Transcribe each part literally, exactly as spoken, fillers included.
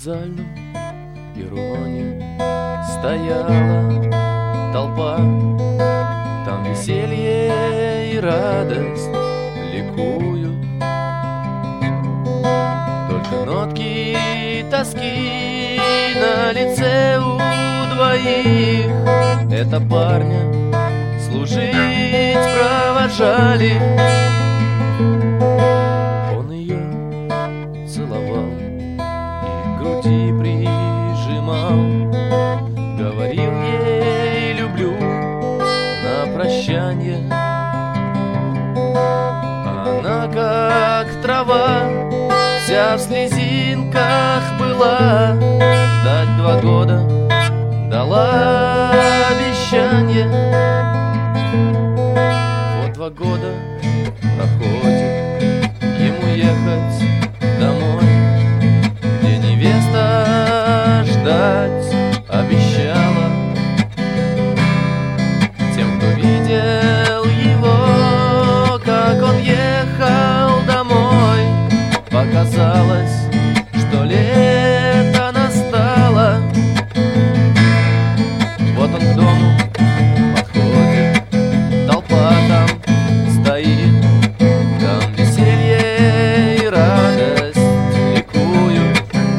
вокзальном перроне стояла толпа. Там веселье и радость ликуют, только нотки тоски на лице у двоих. Это парня служить провожали. Он ее целовал и к груди прижимал, говорил ей люблю на прощанье. Она как трава, вся в слезинках была, ждать два года дала обещанье. Вот два года проходит, ему ехать домой, где невеста ждать обещала. Тем, кто видел его, как он ехал домой, показалось, что лето настало. Вот он к дому подходит, толпа там стоит, там веселье и радость ликуют.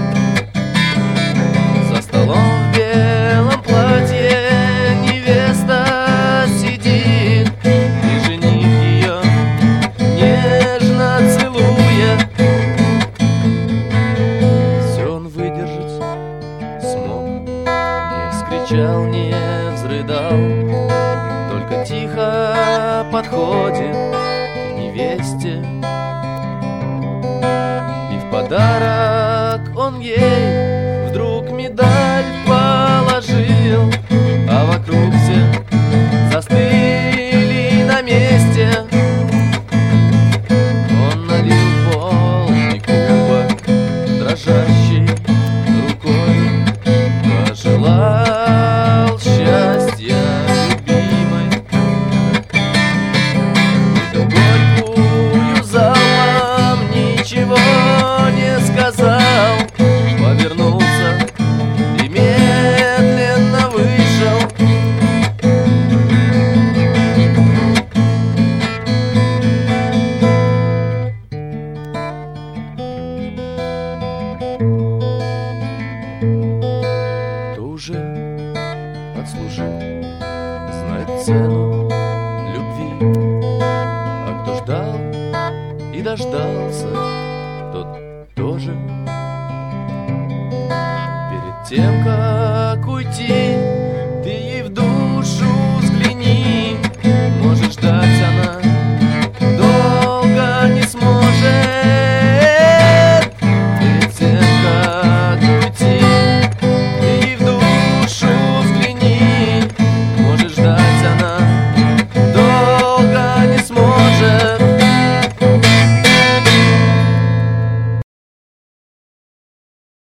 За столом в белом платье невеста сидит, и жених ее нежно целует. Все он выдержать смог, не вскричал, не взрыдал, только тихо подходит к невесте. И в подарок он ей вдруг медаль положил, а вокруг все застыли на месте. Он налил полный кубок дрожащей рукой, пожелал счастья любимой, выпил горькую залпом, ничего не сказал, повернулся и медленно вышел. Кто уже отслужил, знает цену любви, а кто ждал и дождался, тот тоже. Перед тем, как уйти, ты ей в душу